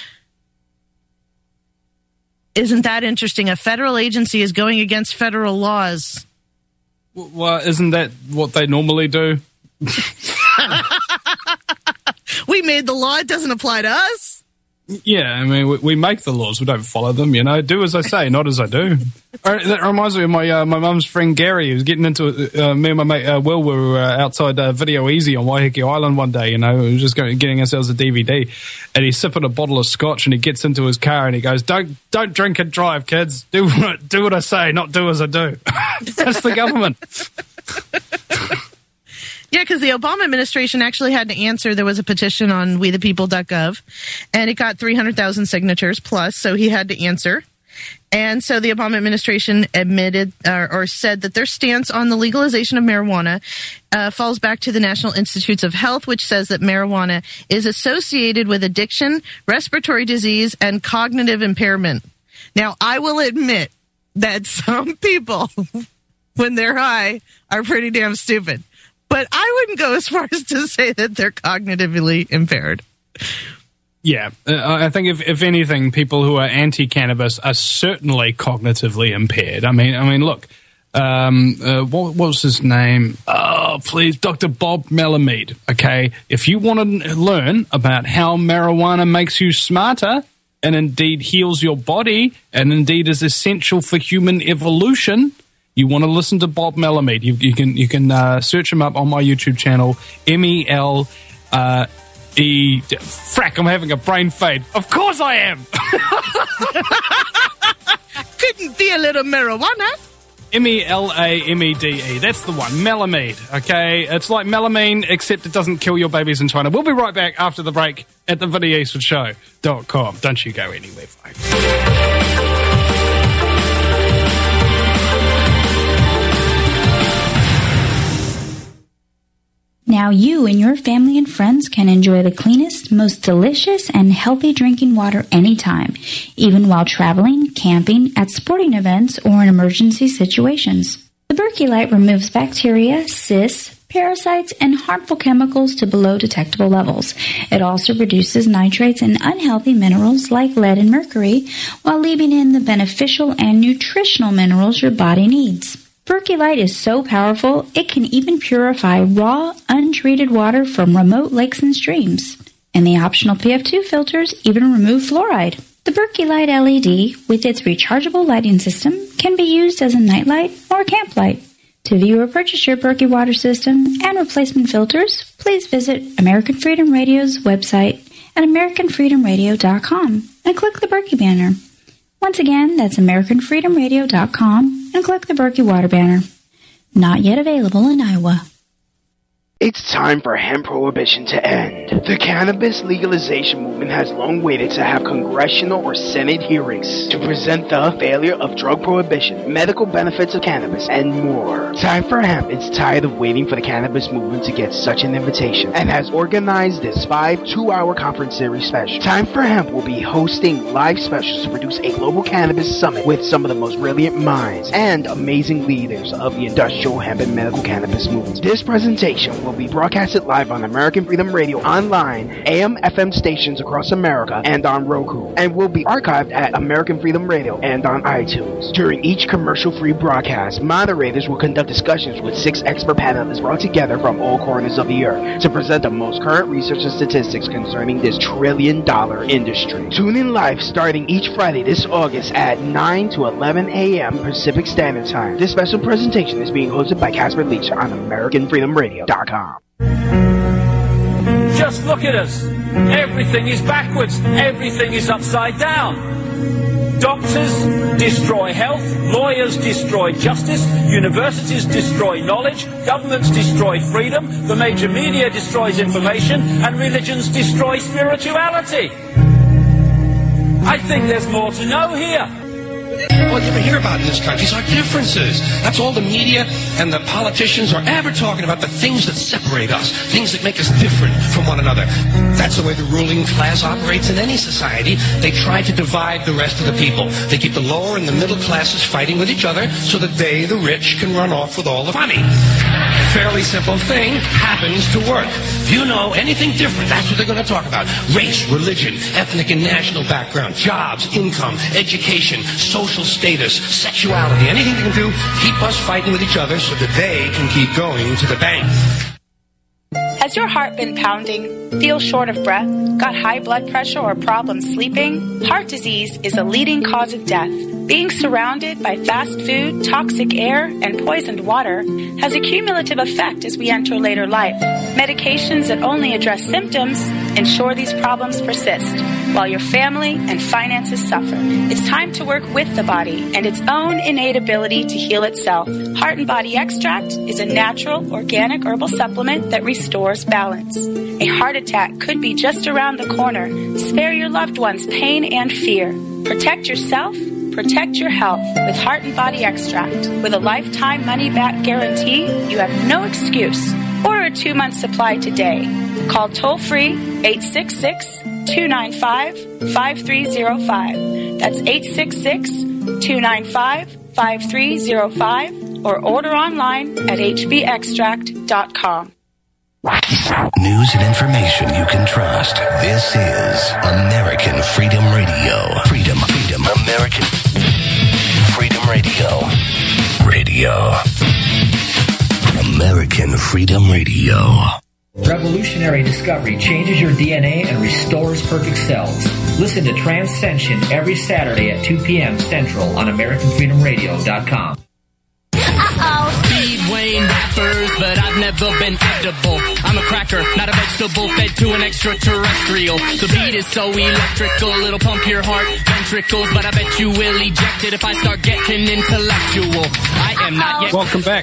Isn't that interesting? A federal agency is going against federal laws. Well, isn't that what they normally do? We made the law; it doesn't apply to us. Yeah, I mean, we, we make the laws, we don't follow them, you know. Do as I say, not as I do. Uh, That reminds me of my uh, my mum's friend Gary. He was getting into uh, me and my mate uh, Will were uh, outside uh, Video Easy on Waiheke Island one day, you know. We were just going, getting ourselves a D V D. And he's sipping a bottle of scotch and he gets into his car and he goes, Don't don't drink and drive, kids. Do what, do what I say, not do as I do. That's the government. Yeah, because the Obama administration actually had to answer. There was a petition on we the people dot gov, and it got three hundred thousand signatures plus, so he had to answer. And so the Obama administration admitted uh, or said that their stance on the legalization of marijuana uh, falls back to the National Institutes of Health, which says that marijuana is associated with addiction, respiratory disease, and cognitive impairment. Now, I will admit that some people, when they're high, are pretty damn stupid. But I wouldn't go as far as to say that they're cognitively impaired. Yeah, uh, I think if, if anything, people who are anti-cannabis are certainly cognitively impaired. I mean, I mean, look, um, uh, what, what was his name? Oh, please, Doctor Bob Malamud. Okay, if you want to learn about how marijuana makes you smarter and indeed heals your body and indeed is essential for human evolution, you want to listen to Bob Malamud. You, you can you can uh, search him up on my YouTube channel, M E L E. Frack, I'm having a brain fade. Of course I am. Couldn't be a little marijuana. M E L A M E D E. That's the one. Malamud. Okay, it's like melamine, except it doesn't kill your babies in China. We'll be right back after the break at the video eastwood show dot com. Don't you go anywhere, folks. Now you and your family and friends can enjoy the cleanest, most delicious, and healthy drinking water anytime, even while traveling, camping, at sporting events, or in emergency situations. The Berkey Light removes bacteria, cysts, parasites, and harmful chemicals to below detectable levels. It also reduces nitrates and unhealthy minerals like lead and mercury, while leaving in the beneficial and nutritional minerals your body needs. Berkey Light is so powerful, it can even purify raw, untreated water from remote lakes and streams. And the optional P F two filters even remove fluoride. The Berkey Light L E D, with its rechargeable lighting system, can be used as a nightlight or camp light. To view or purchase your Berkey water system and replacement filters, please visit American Freedom Radio's website at American Freedom Radio dot com and click the Berkey banner. Once again, that's American Freedom Radio dot com and click the Berkey Water banner. Not yet available in Iowa. It's time for hemp prohibition to end. The cannabis legalization movement has long waited to have congressional or Senate hearings to present the failure of drug prohibition, medical benefits of cannabis, and more. Time for Hemp is tired of waiting for the cannabis movement to get such an invitation and has organized this five two-hour conference series special. Time for Hemp will be hosting live specials to produce a global cannabis summit with some of the most brilliant minds and amazing leaders of the industrial hemp and medical cannabis movement. This presentation will will be broadcasted live on American Freedom Radio online, A M F M stations across America, and on Roku, and will be archived at American Freedom Radio and on iTunes. During each commercial-free broadcast, moderators will conduct discussions with six expert panelists brought together from all corners of the earth to present the most current research and statistics concerning this trillion-dollar industry. Tune in live starting each Friday this August at nine to eleven a.m. Pacific Standard Time. This special presentation is being hosted by Casper Leach on American Freedom Radio dot com. Just look at us. Everything is backwards. Everything is upside down. Doctors destroy health. Lawyers destroy justice. Universities destroy knowledge. Governments destroy freedom. The major media destroys information. And religions destroy spirituality. I think there's more to know here. All you ever hear about in this country is our differences. That's all the media and the politicians are ever talking about, the things that separate us, things that make us different from one another. That's the way the ruling class operates in any society. They try to divide the rest of the people. They keep the lower and the middle classes fighting with each other so that they, the rich, can run off with all the money. Fairly simple thing happens to work. If you know anything different, that's what they're going to talk about. Race, religion, ethnic and national background, jobs, income, education, social status, sexuality, anything they can do, keep us fighting with each other so that they can keep going to the bank. Has your heart been pounding? Feel short of breath? Got high blood pressure or problems sleeping? Heart disease is a leading cause of death. Being surrounded by fast food, toxic air, and poisoned water has a cumulative effect as we enter later life. Medications that only address symptoms ensure these problems persist, while your family and finances suffer. It's time to work with the body and its own innate ability to heal itself. Heart and Body Extract is a natural, organic herbal supplement that restores balance. A heart attack could be just around the corner. Spare your loved ones pain and fear. Protect yourself. Protect your health with Heart and Body Extract. With a lifetime money-back guarantee, you have no excuse. Order a two-month supply today. Call toll-free eight six six, two nine five, five three zero five. That's eight six six, two nine five, five three zero five or order online at h b extract dot com. News and information you can trust. This is American Freedom Radio. Freedom, freedom, American Freedom Radio. Radio. American Freedom Radio. Revolutionary discovery changes your D N A and restores perfect cells. Listen to Transcension every Saturday at two p.m. Central on American Freedom Radio dot com. Uh-oh. Speed Wayne rappers, but I've never been edible. I'm a cracker, not a vegetable, fed to an extraterrestrial. The beat is so electrical, it'll pump your heart ventricles, but I bet you will eject it if I start getting intellectual. I am not yet. Welcome back.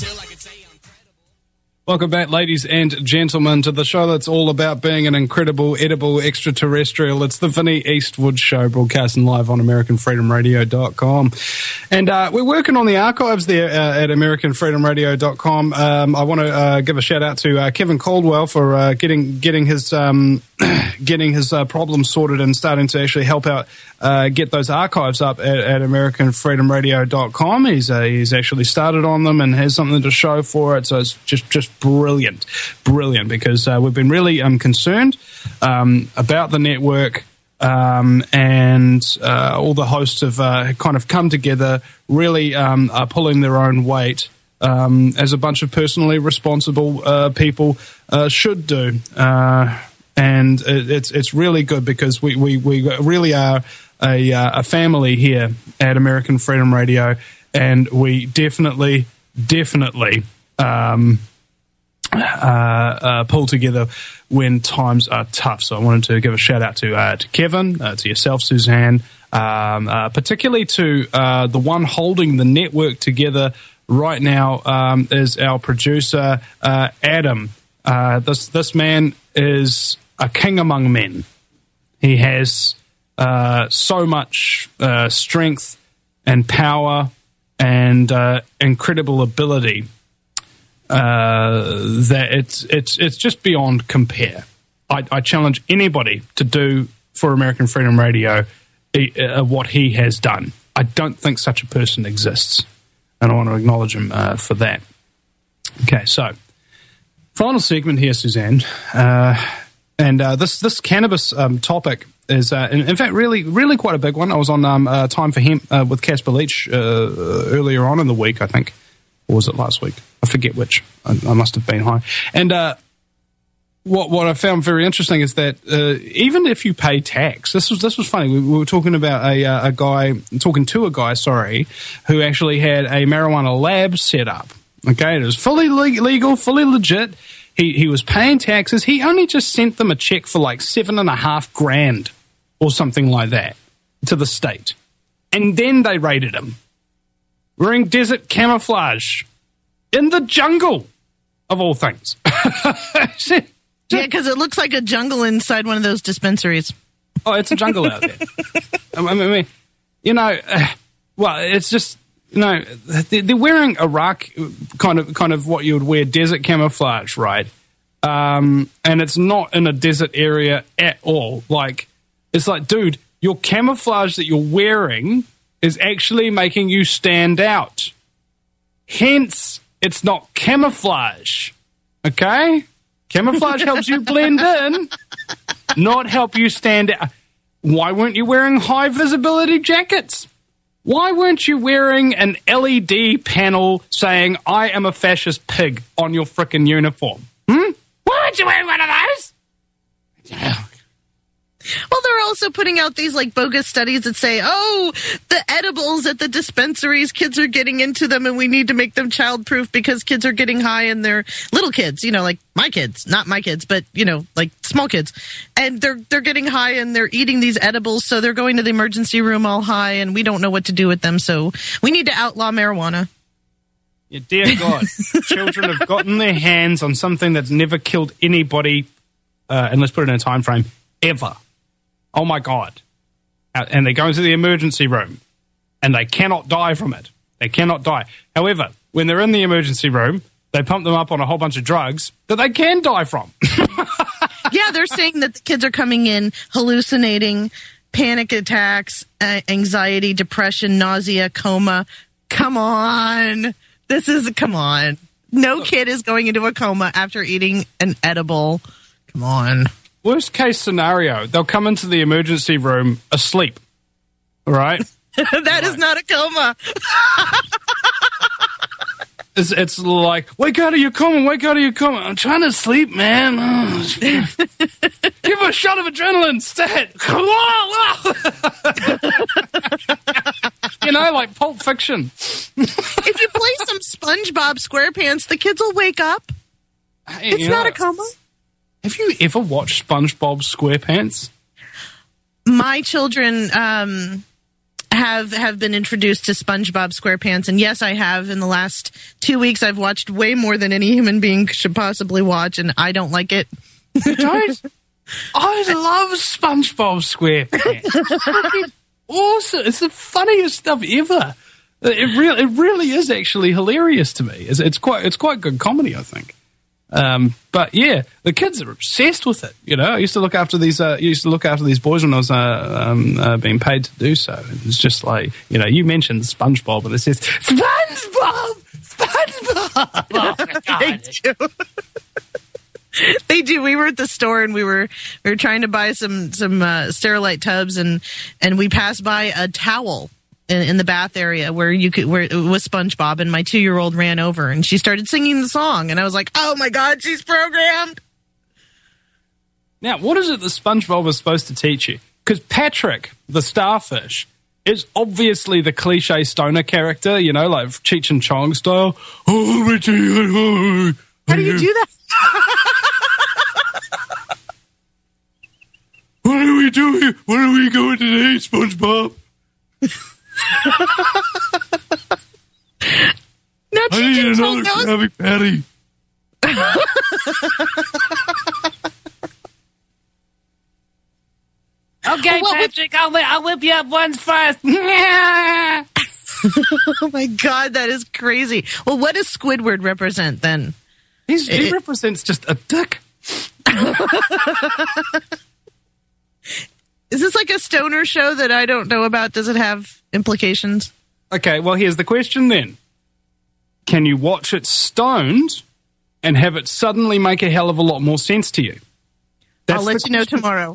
Welcome back, ladies and gentlemen, to the show that's all about being an incredible, edible extraterrestrial. It's the Vinny Eastwood Show, broadcasting live on American Freedom Radio dot com. And uh, we're working on the archives there uh, at American Freedom Radio dot com. Um, I want to uh, give a shout out to uh, Kevin Caldwell for uh, getting getting his um, getting his uh, problems sorted and starting to actually help out uh, get those archives up at, at American Freedom Radio dot com. He's uh, he's actually started on them and has something to show for it. So it's just just brilliant, brilliant, because uh, we've been really um, concerned um, about the network, um, and uh, all the hosts have uh, kind of come together, really um, are pulling their own weight, um, as a bunch of personally responsible uh, people uh, should do. Uh, and it, it's it's really good because we, we, we really are a, uh, a family here at American Freedom Radio, and we definitely, definitely um, uh, uh, pull together when times are tough. So I wanted to give a shout out to uh, to Kevin, uh, to yourself, Suzanne, um, uh, particularly to uh, the one holding the network together right now um, is our producer, uh, Adam. Uh, this this man is a king among men. He has uh, so much uh, strength and power and uh, incredible ability uh, that it's it's it's just beyond compare. I, I challenge anybody to do for American Freedom Radio uh, what he has done. I don't think such a person exists, and I want to acknowledge him uh, for that. Okay, so final segment here, Suzanne, uh, and uh, this this cannabis um, topic is, uh, in, in fact, really really quite a big one. I was on um, uh, Time for Hemp uh, with Casper Leach uh, earlier on in the week, I think, or was it last week? I forget which. I, I must have been high, and. Uh, What what I found very interesting is that uh, even if you pay tax, this was this was funny. We, we were talking about a uh, a guy talking to a guy, sorry, who actually had a marijuana lab set up. Okay, it was fully le- legal, fully legit. He he was paying taxes. He only just sent them a check for like seven and a half grand or something like that to the state, and then they raided him wearing desert camouflage in the jungle of all things. Yeah, because it looks like a jungle inside one of those dispensaries. Oh, it's a jungle out there. I mean, you know, uh, well, it's just, you know, they're wearing Iraq kind of kind of what you would wear, desert camouflage, right? Um, and it's not in a desert area at all. Like, it's like, dude, your camouflage that you're wearing is actually making you stand out. Hence, it's not camouflage, okay? Camouflage helps you blend in, not help you stand out. Why weren't you wearing high visibility jackets? Why weren't you wearing an L E D panel saying, I am a fascist pig on your frickin' uniform? Hmm? Why weren't you wearing one of those? Well, they're also putting out these like bogus studies that say, oh, the edibles at the dispensaries, kids are getting into them and we need to make them childproof because kids are getting high and they're little kids, you know, like my kids, not my kids, but, you know, like small kids. And they're they're getting high and they're eating these edibles. So they're going to the emergency room all high and we don't know what to do with them. So we need to outlaw marijuana. Yeah, dear God, children have gotten their hands on something that's never killed anybody, uh, and let's put it in a time frame, ever. Oh, my God. And they go into the emergency room, and they cannot die from it. They cannot die. However, when they're in the emergency room, they pump them up on a whole bunch of drugs that they can die from. Yeah, they're saying that the kids are coming in hallucinating, panic attacks, uh, anxiety, depression, nausea, coma. Come on. This is, come on. No kid is going into a coma after eating an edible. Come on. Worst case scenario, they'll come into the emergency room asleep. All right? That right. is not a coma. it's, it's like, wake out of your coma, wake out of your coma. I'm trying to sleep, man. Oh, give a shot of adrenaline, stat. You know, like Pulp Fiction. If you play some SpongeBob SquarePants, the kids will wake up. Hey, it's not know, a coma. Have you ever watched SpongeBob SquarePants? My children um, have have been introduced to SpongeBob SquarePants, and yes, I have. In the last two weeks, I've watched way more than any human being should possibly watch, and I don't like it. You don't? I love SpongeBob SquarePants. It's awesome. It's the funniest stuff ever. It really, it really is actually hilarious to me. It's, it's quite, it's quite good comedy, I think. Um, but yeah, the kids are obsessed with it. You know, I used to look after these. Uh, used to look after these boys when I was uh, um, uh, being paid to do so. It's just like, you know, you mentioned SpongeBob, and it says SpongeBob, SpongeBob. Oh my God. They do. They do. We were at the store and we were we were trying to buy some some uh, Sterilite tubs, and and we passed by a towel in, in the bath area where you could where it was SpongeBob, and my two year old ran over and she started singing the song, and I was like, oh my God, she's programmed. Now, what is it that SpongeBob is supposed to teach you? Because Patrick, the starfish, is obviously the cliche stoner character, you know, like Cheech and Chong style. Oh, how do you do that? What are we doing? What are we going today, SpongeBob? Now, I need another Krabby Patty. Okay, Well, what Patrick, I'll, I'll whip you up once first. Oh my God, that is crazy. Well, what does Squidward represent then? He's, he It- represents just a dick. Is this like a stoner show that I don't know about? Does it have implications? Okay, well, here's the question then. Can you watch it stoned and have it suddenly make a hell of a lot more sense to you? That's I'll let the you know question. tomorrow.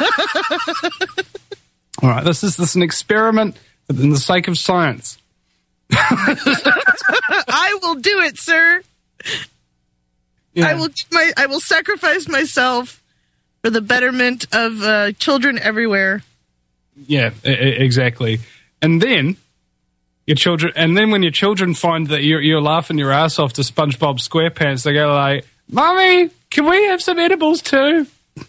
All right, this is this is an experiment in the sake of science. I will do it, sir. Yeah. I will my I will sacrifice myself for the betterment of uh, children everywhere. Yeah, e- e- exactly. And then your children, and then when your children find that you're, you're laughing your ass off to SpongeBob SquarePants, they go like, "Mommy, can we have some edibles too?"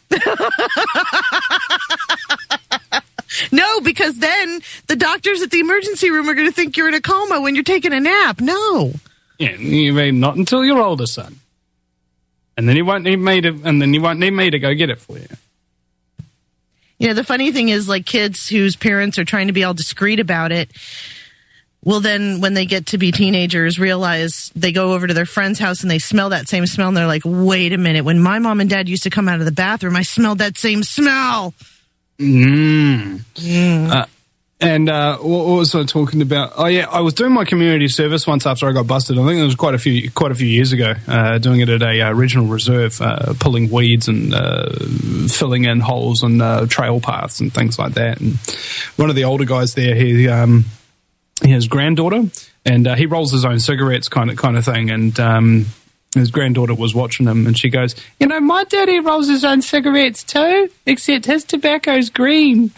No, because then the doctors at the emergency room are going to think you're in a coma when you're taking a nap. No. Yeah, you mean not until you're older, son. And then you won't need me to, and then you won't need me to go get it for you. You know, the funny thing is, like, kids whose parents are trying to be all discreet about it will then, when they get to be teenagers, realize they go over to their friend's house and they smell that same smell, and they're like, wait a minute, when my mom and dad used to come out of the bathroom, I smelled that same smell. Mm. Mm. Uh, and uh, what, what was I talking about? Oh yeah, I was doing my community service once after I got busted. I think it was quite a few quite a few years ago. Uh, doing it at a uh, regional reserve, uh, pulling weeds and uh, filling in holes and uh, trail paths and things like that. And one of the older guys there, he um, he has granddaughter, and uh, he rolls his own cigarettes, kind of kind of thing. And um, his granddaughter was watching him, and she goes, "You know, my daddy rolls his own cigarettes too, except his tobacco's green."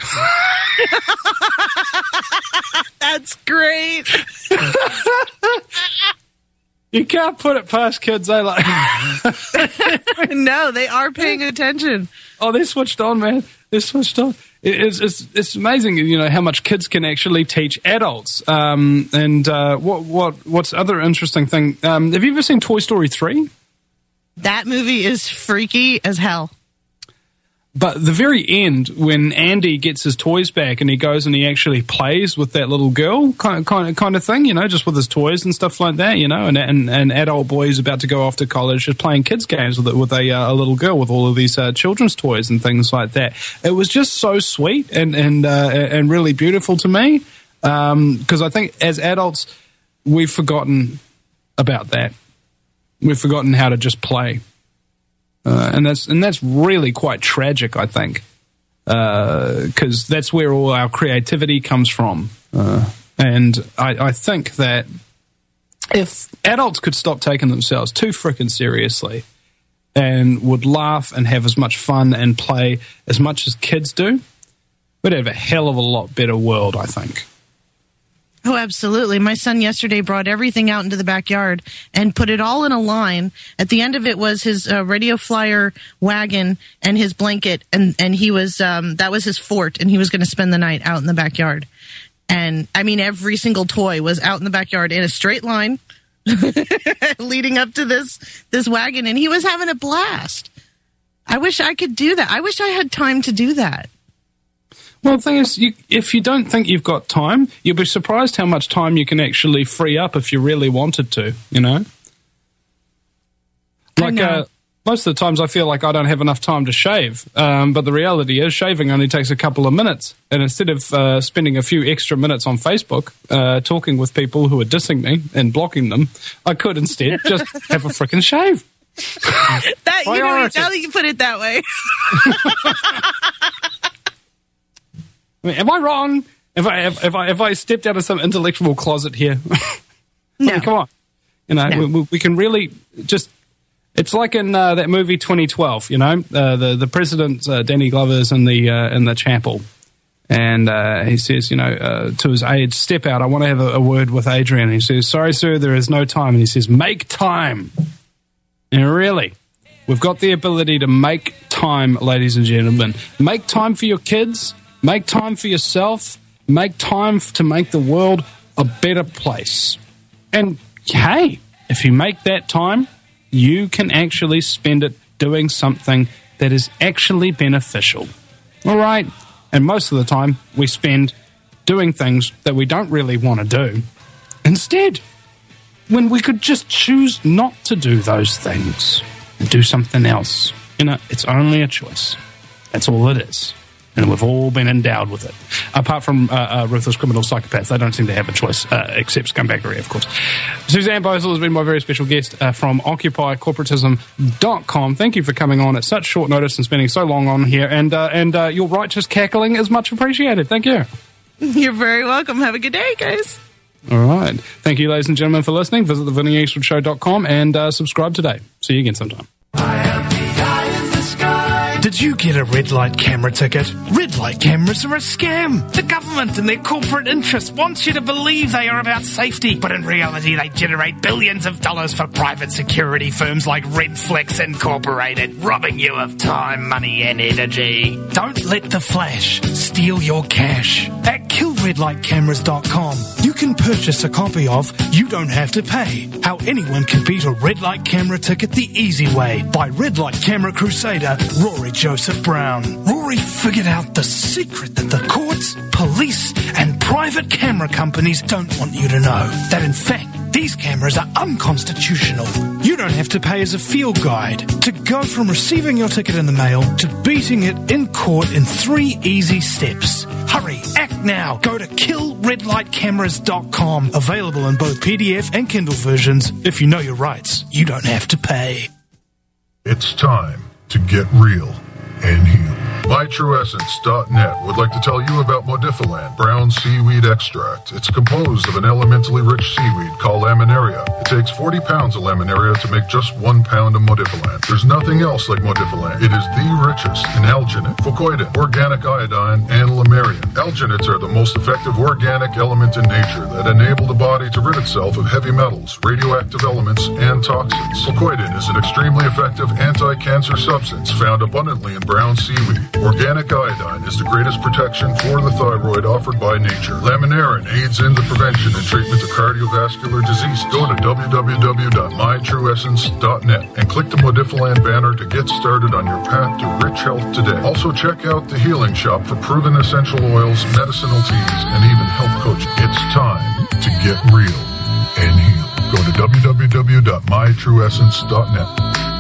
That's great. You can't put it past kids, eh? Like, no, they are paying attention. Oh, they're switched on, man. They're switched on. It, it's, it's it's amazing, you know, how much kids can actually teach adults. Um, and uh, what what what's other interesting thing? Um, have you ever seen Toy Story three? That movie is freaky as hell. But the very end, when Andy gets his toys back and he goes and he actually plays with that little girl, kind of, kind of, kind of thing, you know, just with his toys and stuff like that, you know, and and an adult boy is about to go off to college just playing kids games with it, with a, uh, a little girl with all of these uh, children's toys and things like that. It was just so sweet and and uh, and really beautiful to me, because um, I think as adults we've forgotten about that. We've forgotten how to just play. Uh, and that's and that's really quite tragic, I think, because uh, that's where all our creativity comes from. Uh, and I, I think that if adults could stop taking themselves too frickin' seriously and would laugh and have as much fun and play as much as kids do, we'd have a hell of a lot better world, I think. Oh, absolutely. My son yesterday brought everything out into the backyard and put it all in a line. At the end of it was his uh, radio flyer wagon and his blanket, and, and he was, um, that was his fort, and he was going to spend the night out in the backyard. And, I mean, every single toy was out in the backyard in a straight line leading up to this, this wagon, and he was having a blast. I wish I could do that. I wish I had time to do that. Well, the thing is, you, if you don't think you've got time, you'll be surprised how much time you can actually free up if you really wanted to, you know? Like, know. Uh, most of the times I feel like I don't have enough time to shave, um, but the reality is shaving only takes a couple of minutes. And instead of uh, spending a few extra minutes on Facebook uh, talking with people who are dissing me and blocking them, I could instead just have a frickin' shave. That, you know, now that you put it that way. I mean, am I wrong? If I if, if I if I stepped out of some intellectual closet here, no, I mean, come on, you know, no. we, we can really just. It's like in uh, that movie twenty twelve, you know, uh, the the president uh, Danny Glover's in the uh, in the chapel, and uh, he says, you know, uh, to his aide, step out. I want to have a, a word with Adrian. He says, sorry, sir, there is no time. And he says, make time. And really, we've got the ability to make time, ladies and gentlemen. Make time for your kids. Make time for yourself. Make time to make the world a better place. And hey, if you make that time, you can actually spend it doing something that is actually beneficial. All right? And most of the time, we spend doing things that we don't really want to do instead, when we could just choose not to do those things and do something else. You know, it's only a choice. That's all it is. And we've all been endowed with it. Apart from uh, uh, ruthless criminal psychopaths, they don't seem to have a choice, uh, except scumbaggery, of course. Suzanne Bosel has been my very special guest uh, from Occupy Corporatism dot com. Thank you for coming on at such short notice and spending so long on here. And, uh, and uh, your righteous cackling is much appreciated. Thank you. You're very welcome. Have a good day, guys. All right. Thank you, ladies and gentlemen, for listening. Visit the Vinny Eastwood Show dot com and uh, subscribe today. See you again sometime. Did you get a red light camera ticket? Red light cameras are a scam. The government and their corporate interests want you to believe they are about safety, but in reality they generate billions of dollars for private security firms like Redflex Incorporated, robbing you of time, money and energy. Don't let the flash steal your cash. At kill red light cameras dot com, you can purchase a copy of You Don't Have to Pay, How Anyone Can Beat a Red Light Camera Ticket the Easy Way by Red Light Camera Crusader Rory Joseph Brown. Rory figured out the secret that the courts, police, and private camera companies don't want you to know. That in fact, these cameras are unconstitutional. You don't have to pay as a field guide to go from receiving your ticket in the mail to beating it in court in three easy steps. Hurry, act now. Go to kill red light cameras dot com. Available in both P D F and Kindle versions. If you know your rights, you don't have to pay. It's time to get real and heal. my true essence dot net would like to tell you about Modifilan brown seaweed extract. It's composed of an elementally rich seaweed called laminaria. It takes forty pounds of laminaria to make just one pound of Modifilan. There's nothing else like Modifilan. It is the richest in alginate, fucoidin, organic iodine, and lamarian. Alginates are the most effective organic element in nature that enable the body to rid itself of heavy metals, radioactive elements, and toxins. Fucoidin is an extremely effective anti-cancer substance found abundantly in brown seaweed. Organic iodine is the greatest protection for the thyroid offered by nature. Laminarin aids in the prevention and treatment of cardiovascular disease. Go to w w w dot my true essence dot net and click the Modifilan banner to get started on your path to rich health today. Also check out the Healing Shop for proven essential oils, medicinal teas, and even health coaching. It's time to get real and heal. Go to w w w dot my true essence dot net.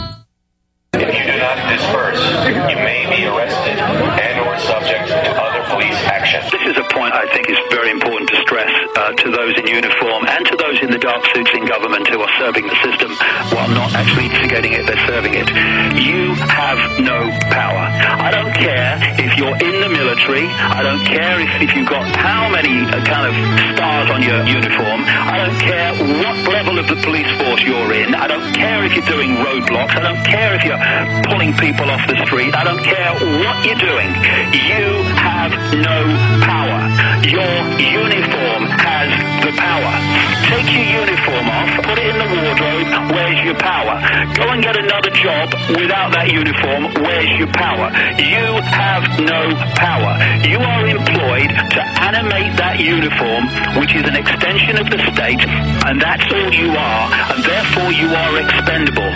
If you do not disperse, you may be arrested and or subject to other police action. This is a point I think is very important to stress uh, to those in uniform and to those in the dark suits in government who are serving the system while not actually instigating it, they're serving it. You have no power. I don't care if you're in the military. I don't care if, if you've got how many uh, kind of stars on your uniform. I don't care what level of the police force you're in. I don't care if you're doing roadblocks. I don't care if you're pulling people off the street. I don't care what you're doing. You have no power. Your uniform has the power. Take your uniform off, put it in the wardrobe. Where's your power? Go and get another job without that uniform. Where's your power? You have no power. You are employed to animate that uniform, which is an extension of the state, and that's all you are, and therefore you are expendable.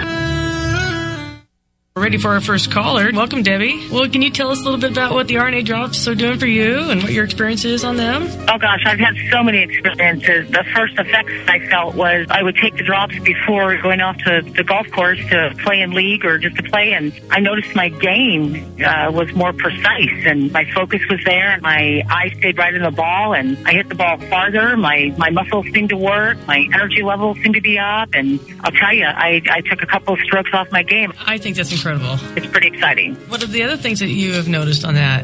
We're ready for our first caller. Welcome, Debbie. Well, can you tell us a little bit about what the R N A drops are doing for you and what your experience is on them? Oh, gosh, I've had so many experiences. The first effects I felt was I would take the drops before going off to the golf course to play in league or just to play, and I noticed my game uh, was more precise, and my focus was there, and my eye stayed right in the ball, and I hit the ball farther. My, my muscles seemed to work. My energy levels seemed to be up, and I'll tell you, I, I took a couple of strokes off my game. I think that's incredible. Incredible. It's pretty exciting. What are the other things that you have noticed on that?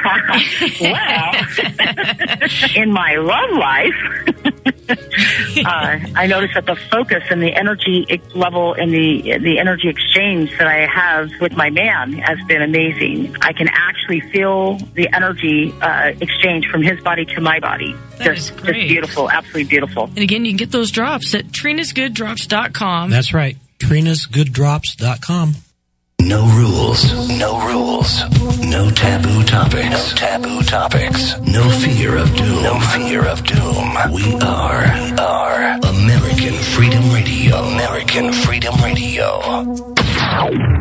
Well, in my love life, uh, I noticed that the focus and the energy level and the the energy exchange that I have with my man has been amazing. I can actually feel the energy uh, exchange from his body to my body. That just, is great. Just beautiful, absolutely beautiful. And again, you can get those drops at trinas good drops dot com. That's right, trinas good drops dot com. No rules. No rules. No taboo topics. No taboo topics. No fear of doom. No fear of doom. We are, we are American Freedom Radio. American Freedom Radio.